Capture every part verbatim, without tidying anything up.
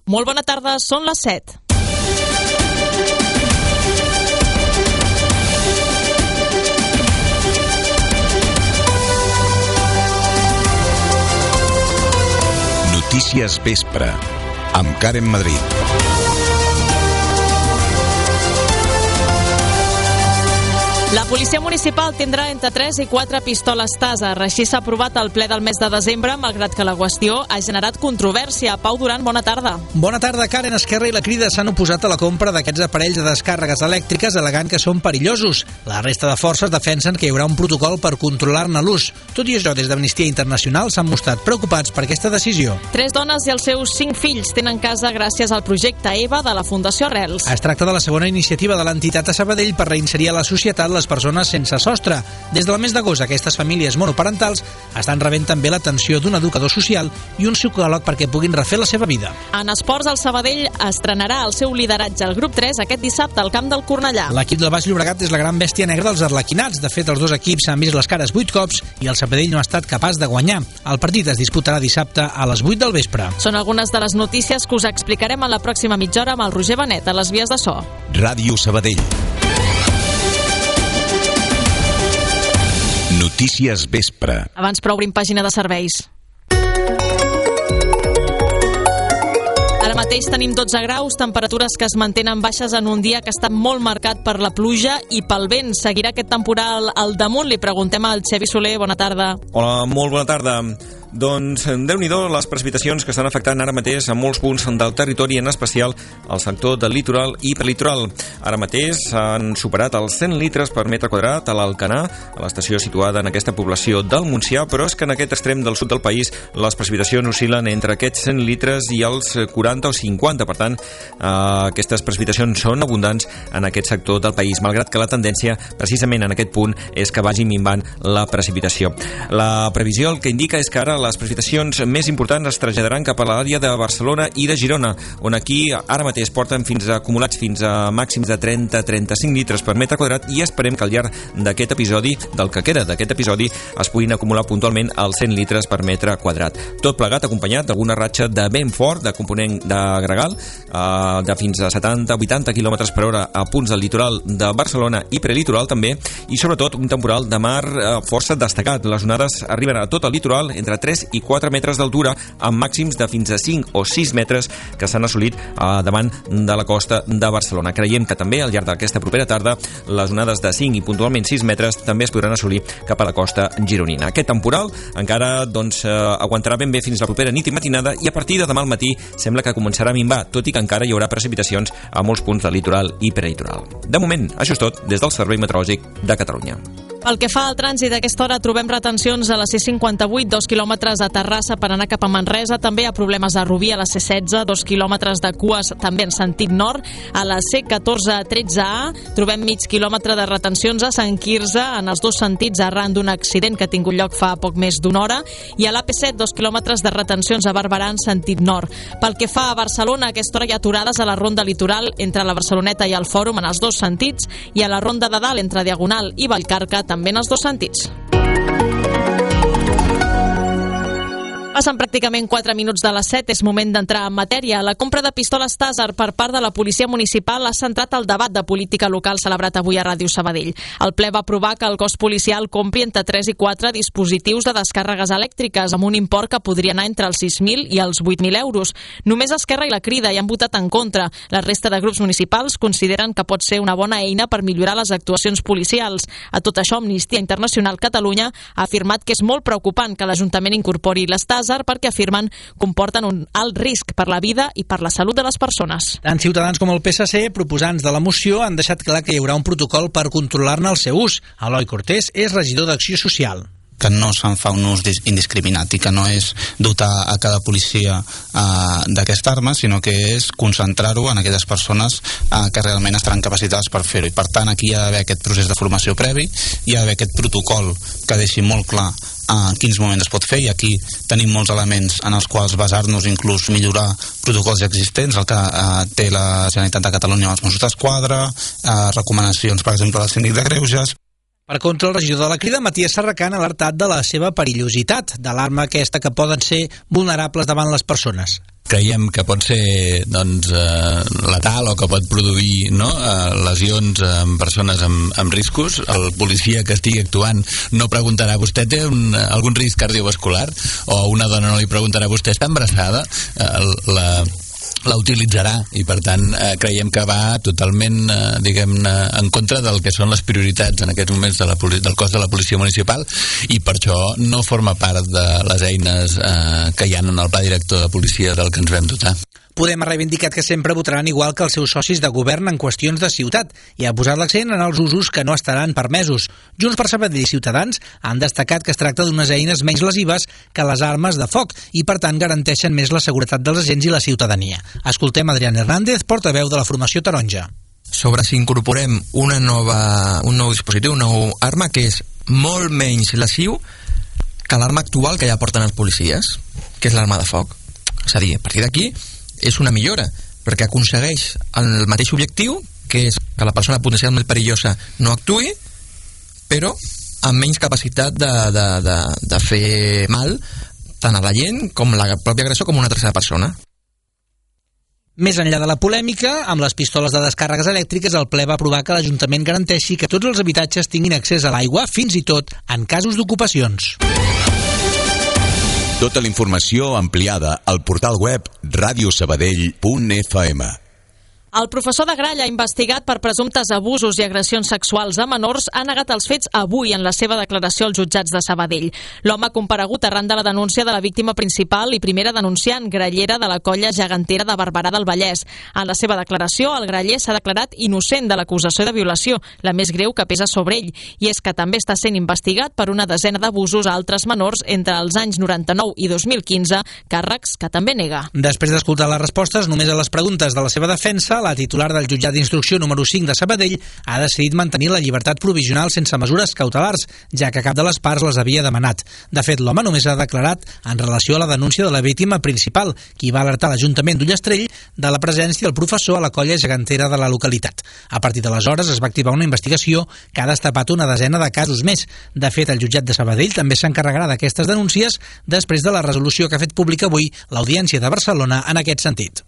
Molt bona tarda, són les set. Notícies Vespre, amb Karen Madrid. La policia municipal tindrà entre tres i quatre pistoles Taser. Així s'ha aprovat al ple del mes de desembre, malgrat que la qüestió ha generat controvèrsia. Pau Duran, bona tarda. Bona tarda, Karen. Esquerra i la Crida s'han oposat a la compra d'aquests aparells de descàrregues elèctriques, al·legant que són perillosos. La resta de forces defensen que hi haurà un protocol per controlar-ne l'ús. Tot i això, des d'Amnistia Internacional s'han mostrat preocupats per aquesta decisió. Tres dones i els seus cinc fills tenen casa gràcies al projecte EVA de la Fundació Arrels. Es tracta de la segona iniciativa de l'entitat a Sabadell per reinserir a la societat les persones sense sostre. Des del mes d'agost, aquestes famílies monoparentals estan rebent també l'atenció d'un educador social i un psicòleg perquè puguin refer la seva vida. En esports, el Sabadell estrenarà el seu lideratge al grup tres aquest dissabte al camp del Cornellà. L'equip del Baix Llobregat és la gran bèstia negra dels arlequinats. De fet, els dos equips han vist les cares vuit cops i el Sabadell no ha estat capaç de guanyar. El partit es disputarà dissabte a les vuit del vespre. Són algunes de les notícies que us explicarem a la pròxima mitja hora amb el Roger Benet a les vies de so. Ràdio Sabadell. Notícies Vespre. Abans, però, obrim pàgina de serveis. Ara mateix tenim dotze graus, temperatures que es mantenen baixes en un dia que està molt marcat per la pluja i pel vent. Seguirà aquest temporal al damunt? Li preguntem al Xevi Soler. Bona tarda. Hola, molt bona tarda. Doncs déu-n'hi-do les precipitacions que estan afectant ara mateix a molts punts del territori, en especial al sector del litoral i prelitoral. Ara mateix s'han superat els cent litres per metre quadrat a l'Alcanar, a l'estació situada en aquesta població del Montsià, però és que en aquest extrem del sud del país les precipitacions oscil·len entre aquests cent litres i els quaranta o cinquanta. Per tant, eh, aquestes precipitacions són abundants en aquest sector del país, malgrat que la tendència precisament en aquest punt és que vagi minvant la precipitació. La previsió el que indica és que ara les precipitacions més importants es traslladaran cap a l'àrea de Barcelona i de Girona, on aquí ara mateix porten fins a acumulats fins a màxims de trenta a trenta-cinc litres per metre quadrat, i esperem que al llarg d'aquest episodi, del que queda d'aquest episodi, es puguin acumular puntualment els cent litres per metre quadrat. Tot plegat acompanyat d'alguna ratxa de vent fort, de component de gregal, eh, de fins a setanta a vuitanta quilòmetres per hora a punts del litoral de Barcelona i prelitoral també, i sobretot un temporal de mar eh, força destacat. Les onades arriben a tot el litoral entre tres i quatre metres d'altura, amb màxims de fins a cinc o sis metres que s'han assolit eh, davant de la costa de Barcelona. Creiem que també al llarg d'aquesta propera tarda les onades de cinc i puntualment sis metres també es podran assolir cap a la costa gironina. Aquest temporal encara doncs, eh, aguantarà ben bé fins la propera nit i matinada, i a partir de demà al matí sembla que començarà a minvar, tot i que encara hi haurà precipitacions a molts punts del litoral i prelitoral. De moment, això és tot des del Servei Meteorològic de Catalunya. Pel que fa al trànsit, a aquesta hora trobem retencions a la C cinquanta-vuit, dos quilòmetres a Terrassa per anar cap a Manresa. També hi ha problemes a Rubí, a la C setze, dos quilòmetres de cues també en sentit nord. A la C catorze tretze A trobem mig quilòmetre de retencions a Sant Quirze en els dos sentits arran d'un accident que ha tingut lloc fa poc més d'una hora. I a l'A P set, dos quilòmetres de retencions a Barberà en sentit nord. Pel que fa a Barcelona, a aquesta hora hi ha aturades a la ronda litoral entre la Barceloneta i el Fòrum en els dos sentits, i a la ronda de dalt entre Diagonal i Vallcarca també en els dos sentits. Passen pràcticament quatre minuts de les set, és moment d'entrar en matèria. La compra de pistoles Taser per part de la policia municipal ha centrat el debat de política local celebrat avui a Ràdio Sabadell. El ple va aprovar que el cos policial compri entre tres i quatre dispositius de descàrregues elèctriques amb un import que podria anar entre els sis mil i els vuit mil euros. Només Esquerra i la Crida hi han votat en contra. La resta de grups municipals consideren que pot ser una bona eina per millorar les actuacions policials. A tot això, Amnistia Internacional Catalunya ha afirmat que és molt preocupant que l'Ajuntament incorpori les Taser perquè afirmen comporten un alt risc per la vida i per la salut de les persones. Tant Ciutadans com el P S C, proposants de la moció, han deixat clar que hi haurà un protocol per controlar-ne el seu ús. Eloi Cortés és regidor d'Acció Social. Que no se'n fa un ús indiscriminat i que no és dotar a cada policia uh, d'aquesta arma, sinó que és concentrar-ho en aquelles persones uh, que realment estaran capacitades per fer-ho. I per tant aquí hi ha d'haver aquest procés de formació previ, hi ha d'haver aquest protocol que deixi molt clar en quins moments es pot fer, i aquí tenim molts elements en els quals basar-nos, inclús millorar protocols existents, el que eh, té la Generalitat de Catalunya amb els Mossos d'Esquadra, eh, recomanacions, per exemple, del Síndic de Greuges. Per contra, el regidor de la Crida, Matías Serracant, ha alertat de la seva perillositat, de l'arma aquesta que poden ser vulnerables davant les persones. Creiem que pot ser doncs, eh, letal o que pot produir no, eh, lesions en persones amb, amb riscos. El policia que estigui actuant no preguntarà vostè té un, algun risc cardiovascular, o una dona no li preguntarà vostè està embarassada. Eh, la la utilitzarà i per tant eh, creiem que va totalment eh, diguem-ne en contra del que són les prioritats en aquests moments de la, del cos de la policia municipal, i per això no forma part de les eines eh, que hi ha en el pla director de policia del que ens vam dotar. Podem ha reivindicat que sempre votaran igual que els seus socis de govern en qüestions de ciutat i ha posat l'accent en els usos que no estaran permesos. Junts per Sabadell i Ciutadans han destacat que es tracta d'unes eines menys lesives que les armes de foc i, per tant, garanteixen més la seguretat dels agents i la ciutadania. Escoltem Adrián Hernández, portaveu de la formació taronja. Sobre si incorporem una nova, un nou dispositiu, una nova arma que és molt menys lesiu que l'arma actual que ja porten els policies, que és l'arma de foc. És a dir, a partir d'aquí és una millora, perquè aconsegueix el mateix objectiu, que és que la persona potencialment perillosa no actuï, però amb menys capacitat de, de, de, de fer mal tant a la gent com la pròpia agressor com una tercera persona. Més enllà de la polèmica, amb les pistoles de descàrregues elèctriques, el ple va aprovar que l'Ajuntament garanteixi que tots els habitatges tinguin accés a l'aigua, fins i tot en casos d'ocupacions. Tota la informació ampliada al portal web radio sabadell punt f m. El professor de Gralla, investigat per presumptes abusos i agressions sexuals a menors, ha negat els fets avui en la seva declaració als jutjats de Sabadell. L'home ha comparegut arran de la denúncia de la víctima principal i primera denunciant, grallera de la colla gegantera de Barberà del Vallès. En la seva declaració, el graller s'ha declarat innocent de l'acusació de violació, la més greu que pesa sobre ell, i és que també està sent investigat per una desena d'abusos a altres menors entre els anys noranta-nou i dos mil quinze, càrrecs que també nega. Després d'escoltar les respostes només a les preguntes de la seva defensa, la titular del jutjat d'instrucció número cinc de Sabadell ha decidit mantenir la llibertat provisional sense mesures cautelars, ja que cap de les parts les havia demanat. De fet, l'home només ha declarat en relació a la denúncia de la víctima principal, qui va alertar l'Ajuntament d'Ullastrell de la presència del professor a la colla gegantera de la localitat. A partir d'aleshores es va activar una investigació que ha destapat una desena de casos més. De fet, el jutjat de Sabadell també s'encarregarà d'aquestes denúncies després de la resolució que ha fet pública avui l'Audiència de Barcelona en aquest sentit.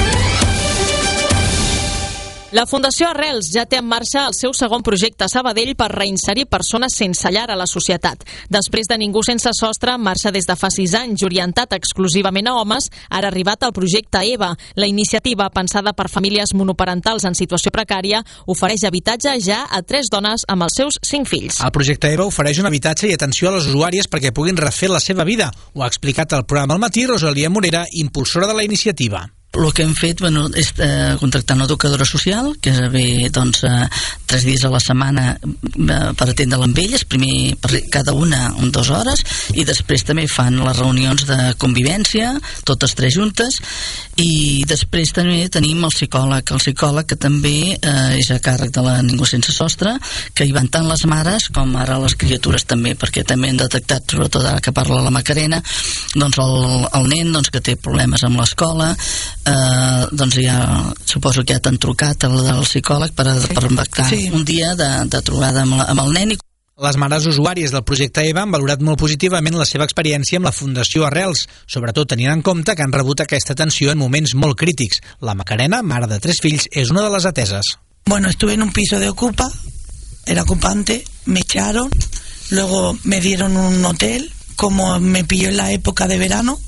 La Fundació Arrels ja té en marxa el seu segon projecte a Sabadell per reinserir persones sense llar a la societat. Després de Ningú sense sostre, en marxa des de fa sis anys, orientat exclusivament a homes, ara ha arribat el projecte EVA. La iniciativa, pensada per famílies monoparentals en situació precària, ofereix habitatge ja a tres dones amb els seus cinc fills. El projecte EVA ofereix un habitatge i atenció a les usuàries perquè puguin refer la seva vida. Ho ha explicat al programa al matí Rosalia Morera, impulsora de la iniciativa. El que hem fet bueno, és eh, contractar una educadora social que ve doncs, eh, tres dies a la setmana eh, per atendre amb elles, primer per cada una en dues hores, i després també fan les reunions de convivència, totes tres juntes, i després també tenim el psicòleg, el psicòleg que també eh, és a càrrec de la Ningú sense sostre, que hi van tant les mares com ara les criatures també, perquè també hem detectat, sobretot ara que parla la Macarena, doncs el, el nen doncs, que té problemes amb l'escola, Uh, doncs ja suposo que ja t'han trucat el del psicòleg per, per pactar sí. un dia de, de trobada amb, la, amb el nen. Les mares usuàries del projecte EVA han valorat molt positivament la seva experiència amb la Fundació Arrels, sobretot tenint en compte que han rebut aquesta atenció en moments molt crítics. La Macarena, mare de tres fills, és una de les ateses. Bueno, estuve en un piso de Ocupa, era ocupante, me echaron, luego me dieron un hotel, como me pilló en la época de verano,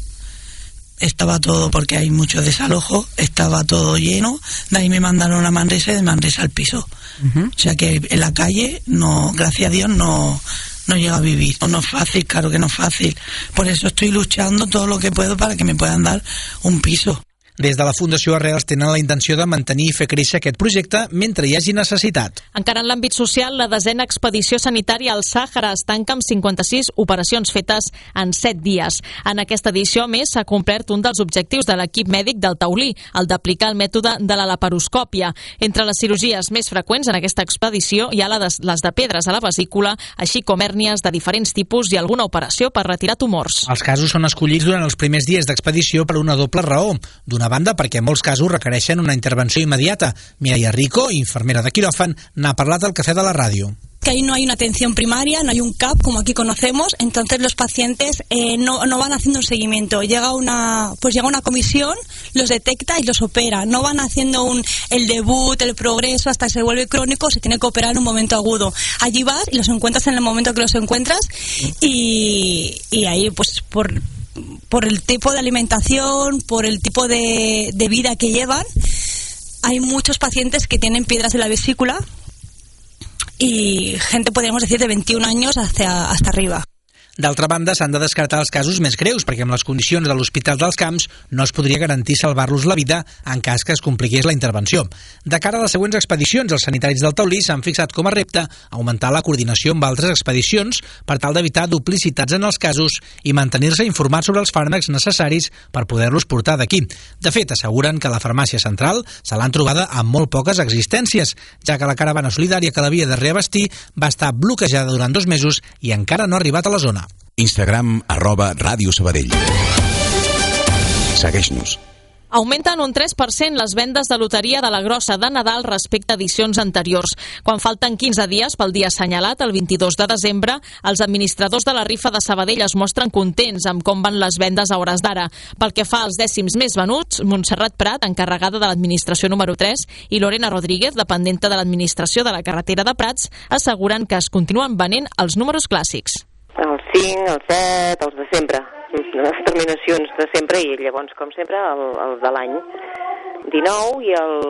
estaba todo, porque hay mucho desalojo, estaba todo lleno, de ahí me mandaron a Manresa y de Manresa al piso. Uh-huh. O sea que en la calle, no, gracias a Dios, no, no llega a vivir. No es fácil, claro que no es fácil. Por eso estoy luchando todo lo que puedo para que me puedan dar un piso. Des de la Fundació Arrels tenen la intenció de mantenir i fer créixer aquest projecte mentre hi hagi necessitat. Encara en l'àmbit social, la desena expedició sanitària al Sàhara es tanca amb cinquanta-sis operacions fetes en set dies. En aquesta edició, a més, s'ha complert un dels objectius de l'equip mèdic del Taulí, el d'aplicar el mètode de la laparoscòpia. Entre les cirurgies més freqüents en aquesta expedició hi ha les de pedres a la vesícula, així com hèrnies de diferents tipus i alguna operació per retirar tumors. Els casos són escollits durant els primers dies d'expedició per una doble raó. D'una banda, perquè en molts casos requereixen una intervenció immediata. Mireia Rico, infermera de quiròfan, n'ha parlat al Cafè de la Ràdio. que ahí no hay una atención primaria, no hay un C A P como aquí conocemos, entonces los pacientes eh, no, no van haciendo un seguimiento. Llega una, pues llega una comisión, los detecta y los opera. No van haciendo un, el debut, el progreso, hasta que se vuelve crónico, se tiene que operar en un momento agudo. Allí vas y los encuentras en el momento que los encuentras y, y ahí pues por, por el tipo de alimentación, por el tipo de, de vida que llevan, hay muchos pacientes que tienen piedras en la vesícula y gente, podríamos decir, de veintiún años hacia, hasta arriba. D'altra banda, s'han de descartar els casos més greus, perquè amb les condicions de l'Hospital dels Camps no es podria garantir salvar-los la vida en cas que es compliqués la intervenció. De cara a les següents expedicions, els sanitaris del Taulí s'han fixat com a repte augmentar la coordinació amb altres expedicions per tal d'evitar duplicitats en els casos i mantenir-se informats sobre els fàrmacs necessaris per poder-los portar d'aquí. De fet, asseguren que la farmàcia central se l'han trobada amb molt poques existències, ja que la caravana solidària que l'havia de reabastir va estar bloquejada durant dos mesos i encara no ha arribat a la zona. Instagram, arroba Ràdio Sabadell. Segueix-nos. Augmenten un tres per cent les vendes de loteria de la grossa de Nadal respecte a edicions anteriors. Quan falten quinze dies pel dia assenyalat, el vint-i-dos de desembre, els administradors de la rifa de Sabadell es mostren contents amb com van les vendes a hores d'ara. Pel que fa als dècims més venuts, Montserrat Prat, encarregada de l'administració número tres, i Lorena Rodríguez, dependenta de l'administració de la carretera de Prats, asseguren que es continuen venent els números clàssics. El cinc, el set, els de sempre, les terminacions de sempre, i llavors, com sempre, el, el de l'any dinou i el,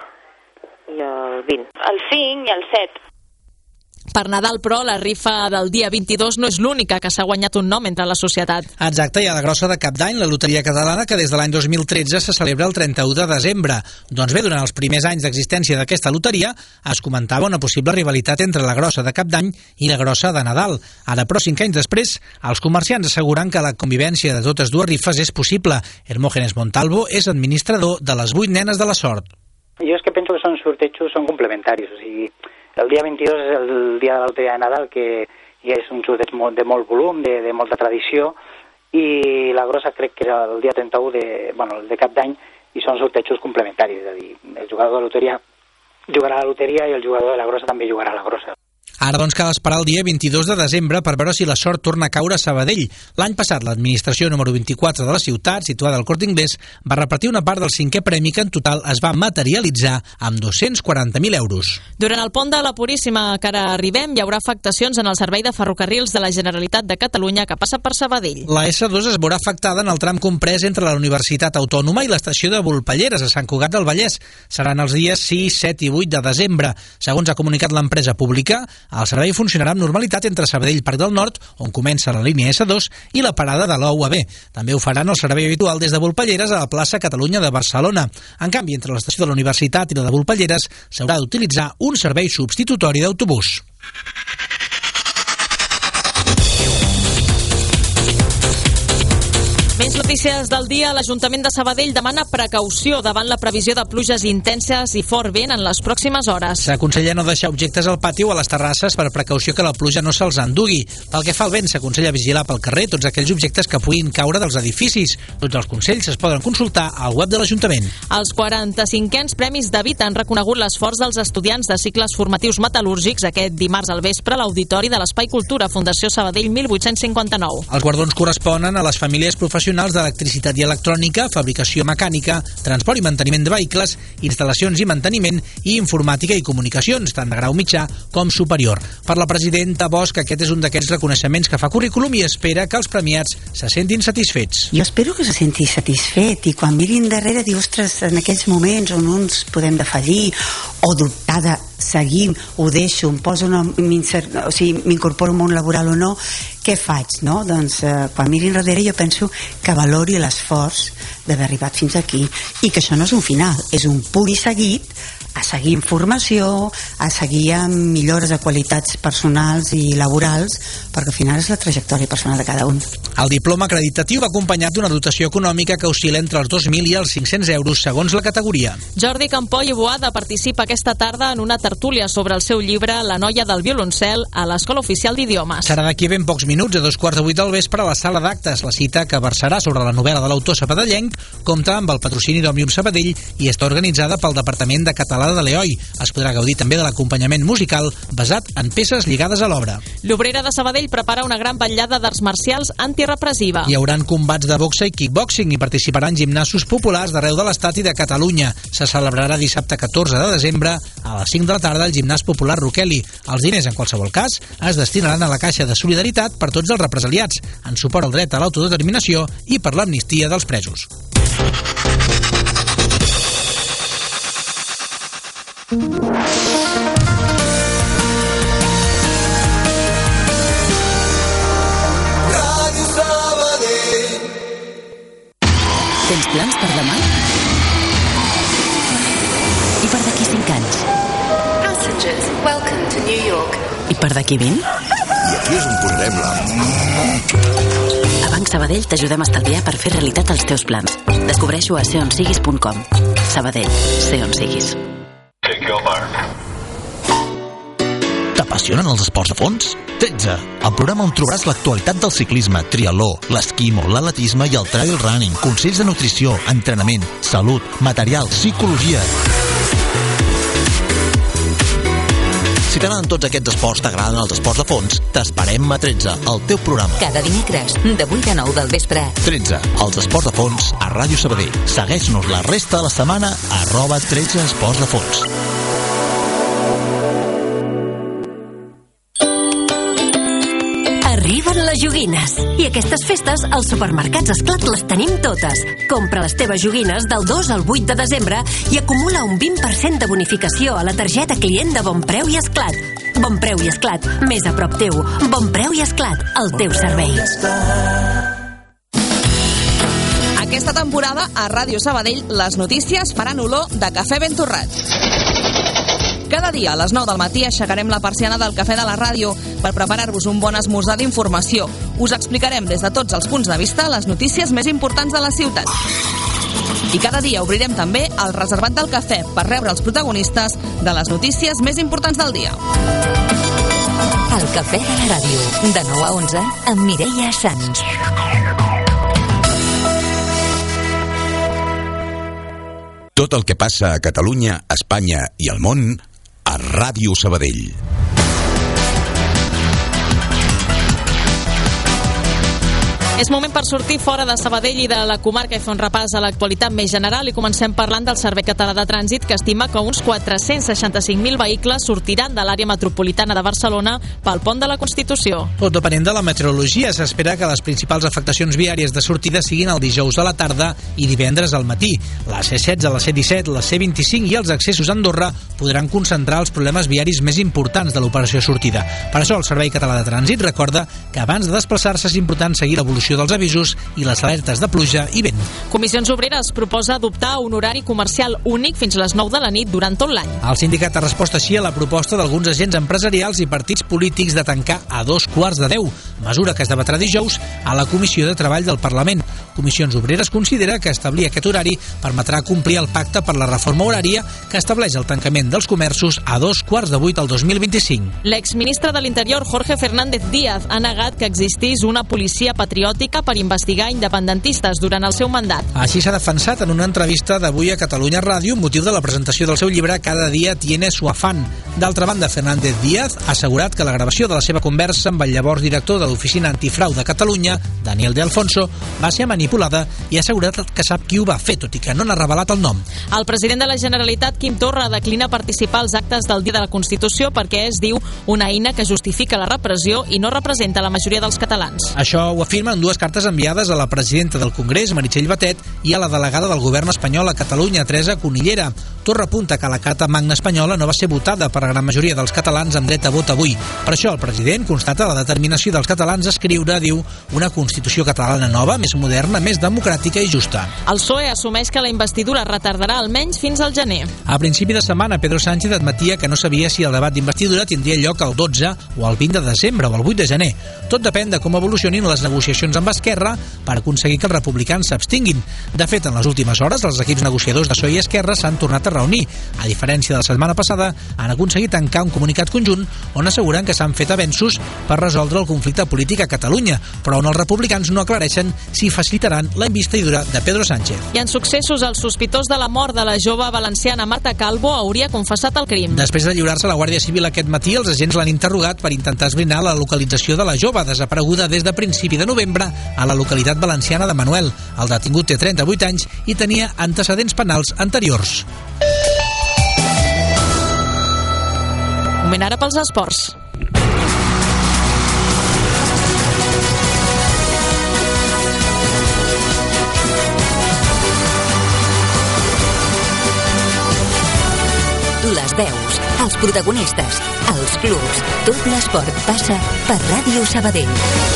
i el vint. El cinc i el set. Per Nadal, però, la rifa del dia vint-i-dos no és l'única que s'ha guanyat un nom entre la societat. Exacte, hi ha la grossa de Cap d'Any, la loteria catalana, que des de l'any dos mil tretze se celebra el trenta-u de desembre. Doncs bé, durant els primers anys d'existència d'aquesta loteria es comentava una possible rivalitat entre la grossa de Cap d'Any i la grossa de Nadal. Ara, però, cinc anys després, els comerciants asseguren que la convivència de totes dues rifes és possible. Hermógenes Montalvo és administrador de les vuit nenes de la sort. Jo és que penso que són sortejos, són complementaris, o sigui, el dia vint-i-dos és el dia de la loteria de Nadal, que ja és un sorteig de molt volum, de, de molta tradició, i la grossa crec que era el dia trenta-u de, bueno, el de Cap d'Any, i són sortejos complementaris, és a dir, el jugador de loteria jugarà a la loteria i el jugador de la grossa també jugarà a la grossa. Ara, doncs, cal esperar el dia vint-i-dos de desembre per veure si la sort torna a caure a Sabadell. L'any passat, l'administració número vint-i-quatre de la ciutat, situada al Corte Inglés, va repartir una part del cinquè premi que en total es va materialitzar amb dos-cents quaranta mil euros. Durant el pont de la Puríssima que ara arribem, hi haurà afectacions en el servei de ferrocarrils de la Generalitat de Catalunya que passa per Sabadell. La essa dos es veurà afectada en el tram comprès entre la Universitat Autònoma i l'estació de Volpelleres, a Sant Cugat del Vallès. Seran els dies sis, set i vuit de desembre. Segons ha comunicat l'empresa pública, el servei funcionarà amb normalitat entre Sabadell Parc del Nord, on comença la línia essa dos, i la parada de l'A U A B. També ho faran el servei habitual des de Volpelleres a la plaça Catalunya de Barcelona. En canvi, entre l'estació de la Universitat i la de Volpelleres s'haurà d'utilitzar un servei substitutori d'autobús. Més notícies del dia. L'Ajuntament de Sabadell demana precaució davant la previsió de pluges intenses i fort vent en les pròximes hores. S'aconsella no deixar objectes al pati o a les terrasses per precaució que la pluja no se'ls endugui. Pel que fa al vent, s'aconsella vigilar pel carrer tots aquells objectes que puguin caure dels edificis. Tots els consells es poden consultar al web de l'Ajuntament. Els quaranta-cinquens Premis David han reconegut l'esforç dels estudiants de cicles formatius metal·lúrgics aquest dimarts al vespre a l'Auditori de l'Espai Cultura Fundació Sabadell mil vuit-cents cinquanta-nou. Els guardons corresponen a les famílies professionals d'electricitat i electrònica, fabricació mecànica, transport i manteniment de vehicles, instal·lacions i manteniment i informàtica i comunicacions, tant de grau mitjà com superior. Per la presidenta Bosch, aquest és un d'aquests reconeixements que fa currículum i espera que els premiats se sentin satisfets. Jo espero que se senti satisfet i quan mirin darrere dir, ostres, en aquells moments on uns podem defallir o dubtar de seguir, ho deixo, em poso una, o sigui, m'incorporo al món laboral o no, què faig, no? Doncs eh, quan mirin darrere jo penso que valori l'esforç d'haver arribat fins aquí i que això no és un final, és un punt i seguit a seguir en formació, a seguir amb millores de qualitats personals i laborals, perquè al final és la trajectòria personal de cada un. El diploma acreditatiu va acompanyat d'una dotació econòmica que oscil·la entre els dos mil i els cinc-cents euros segons la categoria. Jordi Campó i Boada participa aquesta tarda en una tertúlia tertúlia sobre el seu llibre La noia del violoncel a l'Escola Oficial d'Idiomes. Serà d'aquí ben pocs minuts, a dos quarts de vuit del vespre, a la sala d'actes. La cita, que versarà sobre la novel·la de l'autor sabadellenc, compta amb el patrocini d'Òmnium Sabadell i està organitzada pel Departament de Català de l'E O I. Es podrà gaudir també de l'acompanyament musical basat en peces lligades a l'obra. L'Obrera de Sabadell prepara una gran vetllada d'arts marcials antirepressiva. Hi hauran combats de boxa i kickboxing i participaran gimnasos populars d'arreu de l'Estat i de Catalunya. Se celebrarà dissabte catorze de desembre a les cinc de la tarda al gimnàs popular Roqueli. Els diners, en qualsevol cas, es destinaran a la Caixa de Solidaritat per tots els represaliats, en suport al dret a l'autodeterminació i per l'amnistia dels presos. Tens plans per demà? I per d'aquí cinc anys? Passengers, welcome to New York. I per d'aquí vint? I aquí és on posarem la... A Banc Sabadell t'ajudem a estalviar per fer realitat els teus plans. Descobreixo a sé on siguis punt com. Sabadell, sé on siguis. Take your mark. T'apassionen els esports de fons? tretze. El programa on trobaràs l'actualitat del ciclisme, triatló, l'esquimo, l'atletisme i el trail running, consells de nutrició, entrenament, salut, material, psicologia. Si t'agraden tots aquests esports, t'agraden els esports de fons, t'esperem a tretze, el teu programa. Cada dimecres, de vuit a nou del vespre. tretze, els esports de fons, a Ràdio Sabadell. Segueix-nos la resta de la setmana a arroba tretze esports de fons. Arriben les joguines. I aquestes festes, als supermercats Esclat les tenim totes. Compra les teves joguines del dos al vuit de desembre i acumula un vint per cent de bonificació a la targeta client de Bon Preu i Esclat. Bon Preu i Esclat, més a prop teu. Bon Preu i Esclat, al teu servei. Aquesta temporada, a Ràdio Sabadell, les notícies faran olor de cafè ben torrat. Cada dia a les nou del matí aixecarem la persiana del cafè de la ràdio per preparar-vos un bon esmorzar d'informació. Us explicarem des de tots els punts de vista les notícies més importants de la ciutat. I cada dia obrirem també el reservat del cafè per rebre els protagonistes de les notícies més importants del dia. El cafè de la ràdio, de nou a onze, amb Mireia Sans. Tot el que passa a Catalunya, Espanya i al món a Ràdio Sabadell. És moment per sortir fora de Sabadell i de la comarca i fer un repàs a l'actualitat més general i comencem parlant del Servei Català de Trànsit, que estima que uns quatre-cents seixanta-cinc mil vehicles sortiran de l'àrea metropolitana de Barcelona pel pont de la Constitució. Tot depenent de la meteorologia, s'espera que les principals afectacions viàries de sortida siguin el dijous a la tarda i divendres al matí. La C setze, la C disset, la C vint-i-cinc i els accessos a Andorra podran concentrar els problemes viaris més importants de l'operació sortida. Per això el Servei Català de Trànsit recorda que abans de desplaçar-se és important seguir l'evolució dels avisos i les alertes de pluja i vent. Comissions Obreres proposa adoptar un horari comercial únic fins a les nou de la nit durant tot l'any. El sindicat ha respost així a la proposta d'alguns agents empresarials i partits polítics de tancar a dos quarts de deu, mesura que es debatrà dijous a la Comissió de Treball del Parlament. Comissions Obreres considera que establir aquest horari permetrà complir el pacte per la reforma horària que estableix el tancament dels comerços a dos quarts de vuit al dos mil vint-i-cinc. L'exministre de l'Interior, Jorge Fernández Díaz, ha negat que existís una policia patriòtica per investigar independentistes durant el seu mandat. Així s'ha defensat en una entrevista d'avui a Catalunya Ràdio amb motiu de la presentació del seu llibre Cada dia tiene su afán. D'altra banda, Fernández Díaz ha assegurat que la gravació de la seva conversa amb el llavors director de l'Oficina Antifrau de Catalunya, Daniel de Alfonso, va ser manipulada i ha assegurat que sap qui ho va fer, tot i que no n'ha revelat el nom. El president de la Generalitat, Quim Torra, declina participar als actes del Dia de la Constitució perquè es diu una eina que justifica la repressió i no representa la majoria dels catalans. Això ho afirmen dues cartes enviades a la presidenta del Congrés, Meritxell Batet, i a la delegada del govern espanyol a Catalunya, Teresa Conillera. Torra apunta que la Carta Magna espanyola no va ser votada per la gran majoria dels catalans amb dret a vot avui. Per això el president constata la determinació dels catalans a escriure, diu, una Constitució catalana nova, més moderna, més democràtica i justa. El P S O E assumeix que la investidura retardarà almenys fins al gener. A principi de setmana, Pedro Sánchez admetia que no sabia si el debat d'investidura tindria lloc el dotze o el vint de desembre o el vuit de gener. Tot depèn de com evolucionin les negociacions amb Esquerra per aconseguir que els republicans s'abstinguin. De fet, en les últimes hores, els equips negociadors de P S O E i Esquerra s'han tornat a reunir. A diferència de la setmana passada, han aconseguit tancar un comunicat conjunt on asseguren que s'han fet avenços per resoldre el conflicte polític a Catalunya, però on els republicans no aclareixen si facilitaran la investidura de Pedro Sánchez. I en successos, el sospitós de la mort de la jove valenciana Marta Calvo hauria confessat el crim. Després de lliurar-se a la Guàrdia Civil aquest matí, els agents l'han interrogat per intentar esbrinar la localització de la jove, desapareguda des de principi de novembre a la localitat valenciana de Manuel. El detingut té trenta-vuit anys i tenia antecedents penals anteriors. Moment ara pels esports. Les veus, els protagonistes, els clubs, tot l'esport passa per Ràdio Sabadell.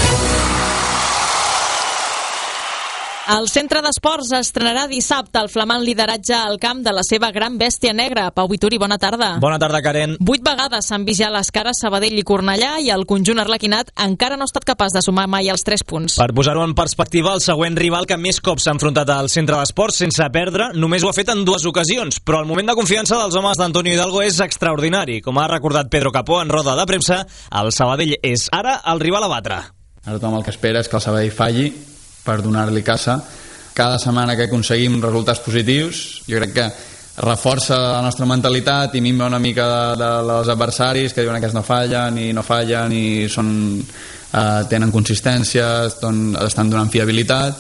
El Centre d'Esports estrenarà dissabte el flamant lideratge al camp de la seva gran bèstia negra. Pau Vituri, bona tarda. Bona tarda, Karen. Vuit vegades s'han vist ja les cares Sabadell i Cornellà i el conjunt arlequinat encara no ha estat capaç de sumar mai els tres punts. Per posar-ho en perspectiva, el següent rival que més cops s'ha enfrontat al Centre d'Esports sense perdre només ho ha fet en dues ocasions, però el moment de confiança dels homes d'Antonio Hidalgo és extraordinari. Com ha recordat Pedro Capó en roda de premsa, el Sabadell és ara el rival a batre. Ara tothom el que espera és que el Sabadell falli per donar-li caça. Cada setmana que aconseguim resultats positius, jo crec que reforça la nostra mentalitat i minva una mica de, de, dels adversaris que diuen que aquests no fallen i no fallen i són, eh, tenen consistència, estan, estan donant fiabilitat,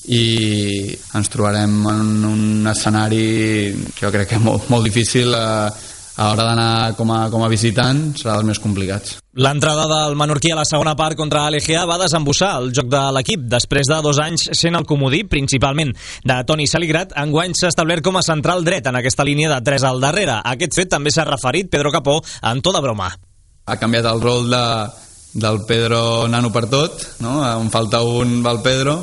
i ens trobarem en un escenari que jo crec que és molt, molt difícil. eh, a l'hora d'anar com a, com a visitant serà dels més complicats. L'entrada del menorquí a la segona part contra l'A L G A va desembussar el joc de l'equip. Després de dos anys sent el comodí, principalment de Toni Saligrat, enguany s'ha establert com a central dret en aquesta línia de tres al darrere. A aquest fet també s'ha referit Pedro Capó en to de broma. Ha canviat el rol de, del Pedro nano per tot, no? On falta un del Pedro.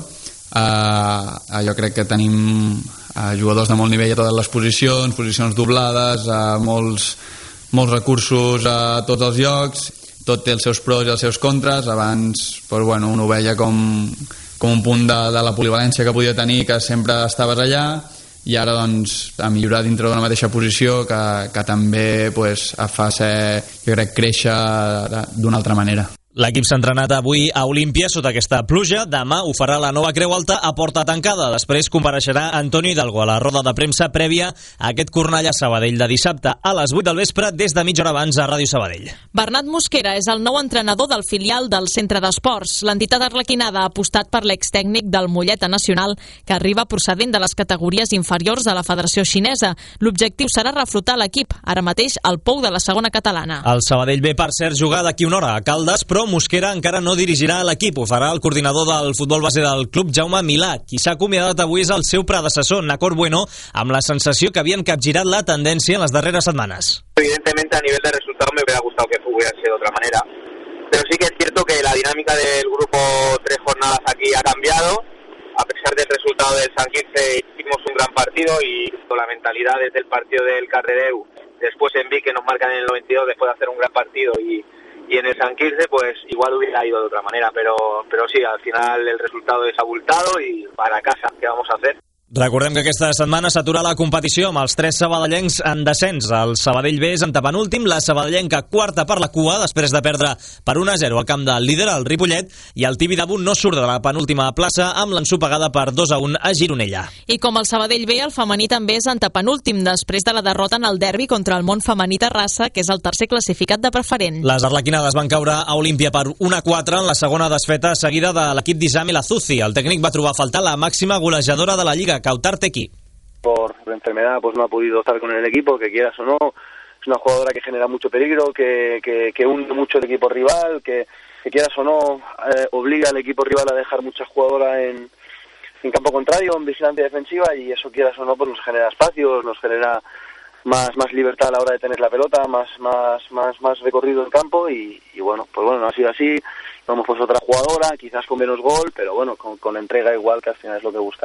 Uh, jo crec que tenim uh, jugadors de molt nivell a totes les posicions, posicions doblades, uh, molts, molts recursos a tots els llocs, tot té els seus pros i els seus contres. Abans doncs, bueno, un ho veia com, com un punt de, de la polivalència que podia tenir, que sempre estaves allà, i ara doncs, a millorar dintre d'una mateixa posició que, que també pues, fa ser, jo crec, créixer d'una altra manera. L'equip s'ha entrenat avui a Olímpia sota aquesta pluja. Demà ho farà la nova Creu Alta a porta tancada. Després compareixerà Antonio Hidalgo a la roda de premsa prèvia a aquest Cornellà Sabadell de dissabte a les vuit del vespre des de mitja hora abans a Ràdio Sabadell. Bernat Mosquera és el nou entrenador del filial del Centre d'Esports. L'entitat arlequinada ha apostat per l'extècnic del Molleta Nacional, que arriba procedent de les categories inferiors de la Federació Xinesa. L'objectiu serà reflotar l'equip, ara mateix al pou de la segona catalana. El Sabadell ve per cert jugar d'aquí una hora a Caldes, però Mosquera encara no dirigirà l'equip. Ho farà el coordinador del futbol base del club, Jaume Milà. Qui s'ha acomiadat avui és el seu predecessor, Nacor Bueno, amb la sensació que havien capgirat la tendència en les darreres setmanes. Evidentemente a nivel de resultados me hubiera gustado que hubiera sido de otra manera, pero sí que es cierto que la dinámica del grupo tres jornadas aquí ha cambiado. A pesar del resultado del San Quirze hicimos un gran partido y con la mentalidad desde el partido del Cardedeu, después en Vic que nos marcan en el noventa y dos después de hacer un gran partido, y y en el San Quirze pues igual hubiera ido de otra manera, pero pero sí, al final el resultado es abultado y para casa, ¿qué vamos a hacer? Recordem que aquesta setmana s'atura la competició amb els tres sabadellencs en descens. El Sabadell B és antepenúltim, la sabadellenca quarta per la cua després de perdre per un a zero al camp del líder, el Ripollet, i el Tibidabo no surt de la penúltima plaça amb l'ensopegada per dos a un a Gironella. I com el Sabadell B, el femení també és antepenúltim després de la derrota en el derbi contra el món femení Terrassa, que és el tercer classificat de preferent. Les arlequinades van caure a Olímpia per un a quatre en la segona desfeta seguida de l'equip d'Isam i la Zuzi. El tècnic va trobar a faltar la màxima golejadora de la Lliga, Kautar Tequi. Por enfermedad pues no ha podido estar con el equipo, que quieras o no, es una jugadora que genera mucho peligro, que, que, que hunde mucho el equipo rival, que, que quieras o no eh, obliga al equipo rival a dejar muchas jugadoras en, en campo contrario, en vigilancia defensiva, y eso quieras o no pues nos genera espacios, nos genera más más libertad a la hora de tener la pelota, más más más más recorrido en campo, y, y bueno, pues bueno, no ha sido así. No hemos puesto otra jugadora, quizás con menos gol, pero bueno, con, con entrega igual, que al final es lo que buscábamos.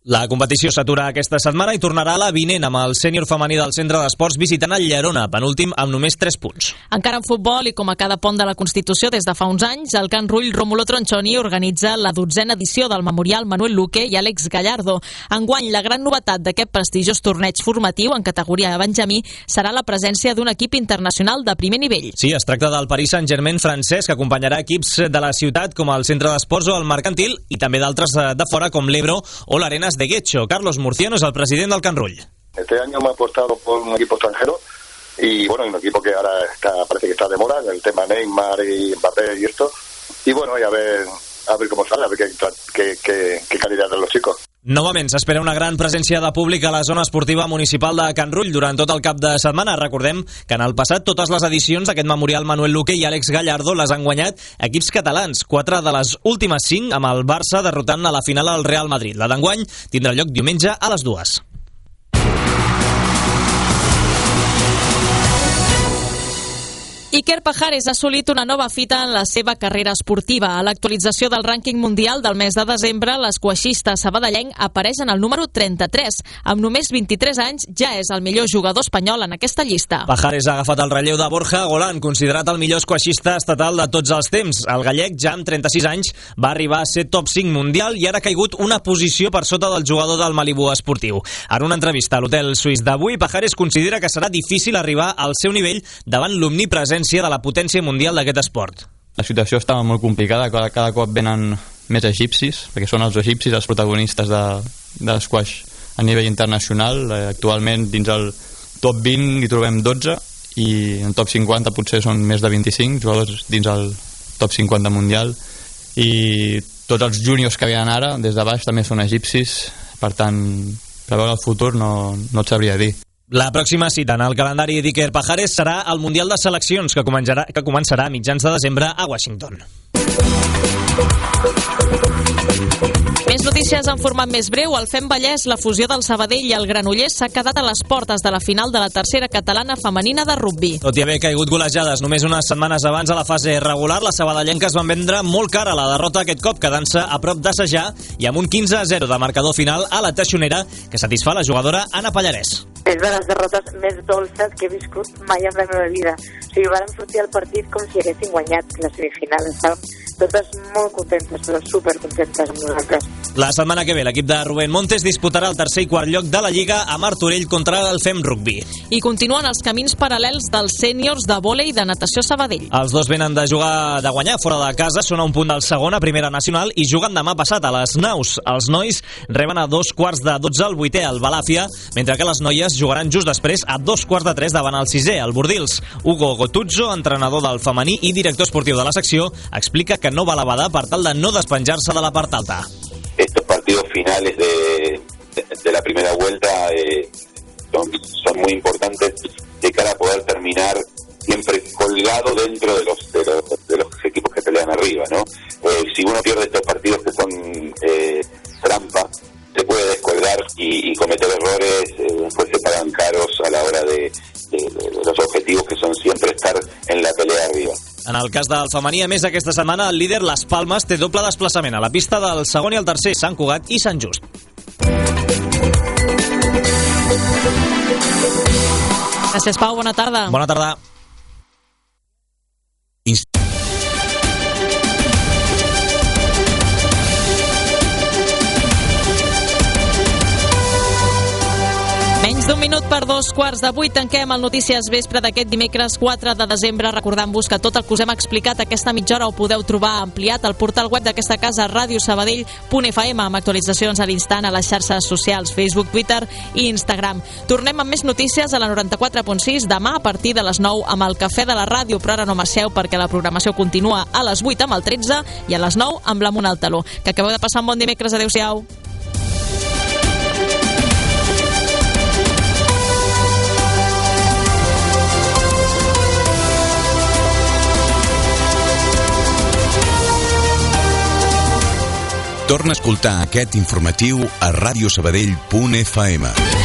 La competició s'atura aquesta setmana i tornarà la vinent amb el sènior femení del centre d'esports visitant el Llerona, penúltim amb només tres punts. Encara en futbol i com a cada pont de la Constitució des de fa uns anys, el Can Rull Rómulo Tronchoni organitza la dotzena edició del Memorial Manuel Luque i Àlex Gallardo. Enguany, la gran novetat d'aquest prestigiós torneig formatiu en categoria de benjamí serà la presència d'un equip internacional de primer nivell. Sí, es tracta del Paris Saint-Germain francès, que acompanyarà equips de la ciutat com el Centre d'Esports o el Mercantil i també d'altres de fora com l'Ebro o l'Arenas de Guecho. Carlos Murciano es el president del Can Rull. Este año me he apostado por un equipo extranjero y bueno, un equipo que ahora está, parece que está de moda, el tema Neymar y Mbappé y esto. Y bueno, y a ver, a ver cómo sale, a ver qué, qué, qué, qué calidad de los chicos. Novament s'espera una gran presència de públic a la zona esportiva municipal de Can Rull durant tot el cap de setmana. Recordem que en el passat totes les edicions d'aquest Memorial Manuel Luque i Àlex Gallardo les han guanyat equips catalans, quatre de les últimes cinc amb el Barça derrotant a la final al Real Madrid. La d'enguany tindrà lloc diumenge a les dues. Iker Pajares ha assolit una nova fita en la seva carrera esportiva. A l'actualització del rànquing mundial del mes de desembre, l'esquaixista sabadellenc apareix en el número trenta-tres. Amb només vint-i-tres anys, ja és el millor jugador espanyol en aquesta llista. Pajares ha agafat el relleu de Borja Golán, considerat el millor esquaixista estatal de tots els temps. El gallec, ja amb trenta-sis anys, va arribar a ser top cinc mundial i ara ha caigut una posició per sota del jugador del Malibu esportiu. En una entrevista a l'hotel suís d'avui, Pajares considera que serà difícil arribar al seu nivell davant l'omnipresència de la potència mundial d'aquest esport. La situació estava molt complicada, cada, cada cop venen més egipcis, perquè són els egipcis els protagonistes de, de l'esquaix a nivell internacional. Eh, actualment dins el top vint hi trobem dotze i en top cinquanta potser són més de vint-i-cinc jugadors dins el top cinquanta mundial, i tots els júniors que venen ara des de baix també són egipcis, per tant preveure el futur no, no et sabria dir. La pròxima cita en el calendari d'Iker Pajares serà el Mundial de Seleccions, que començarà, que començarà a mitjans de desembre a Washington. Més notícies en format més breu. Al Fem Vallès, la fusió del Sabadell i el Granollers s'ha quedat a les portes de la final de la tercera catalana femenina de rugbi. Tot i haver caigut golejades només unes setmanes abans a la fase regular, les sabadellenques van vendre molt cara la derrota aquest cop, quedant-se a prop d'assajar i amb un quinze a zero de marcador final a la teixonera, que satisfà la jugadora Anna Pallarès. És de les derrotes més dolces que he viscut mai en la meva vida. O sigui, vàrem sortir al partit com si haguéssim guanyat la semifinal. Estàvem totes molt contentes, però supercontentes amb nosaltres. La setmana que ve l'equip de Rubén Montes disputarà el tercer i quart lloc de la Lliga a Martorell contra el Fem Rugby. I continuen els camins paral·lels dels sèniors de vòlei i de natació Sabadell. Els dos venen de jugar de guanyar fora de casa, són a un punt del segon a primera nacional i juguen demà passat a les Naus. Els nois reben a dos quarts de dotze al vuitè al Balàfia, mentre que les noies jugaran just després a dos quarts de tres davant el sisè, el Bordils. Hugo Gotuzzo, entrenador del femení i director esportiu de la secció, explica que no va a la bada per tal de no despenjar-se de la part alta. Estos partidos finales de, de, de la primera vuelta eh, son, son muy importantes de cara a poder terminar siempre colgado dentro de los de los, de los equipos que pelean arriba, ¿no? Eh, si uno pierde estos partidos que son eh, trampa, se puede descolgar y, y cometer errores, eh, después se pagan caros a la hora de, de, de los objetivos que son siempre estar en la pelea arriba. En el cas del femení, a més, aquesta setmana el líder Las Palmes té doble desplaçament a la pista del segon i el tercer, Sant Cugat i Sant Just. Gràcies, Pau. Bona tarda. Bona tarda. Menys d'un minut per dos quarts de vuit tanquem el Notícies Vespre d'aquest dimecres quatre de desembre, recordant-vos que tot el que us hem explicat aquesta mitja hora ho podeu trobar ampliat al portal web d'aquesta casa, radio sabadell punt f m, amb actualitzacions a l'instant a les xarxes socials, Facebook, Twitter i Instagram. Tornem amb més notícies a la noranta-quatre punt sis demà a partir de les nou amb el Cafè de la Ràdio, però ara no marxeu perquè la programació continua a les vuit amb el tretze i a les nou amb l'Amunt al Taló. Que acabeu de passar un bon dimecres. Adéu-siau. Torna a escoltar aquest informatiu a radio sabadell punt f m.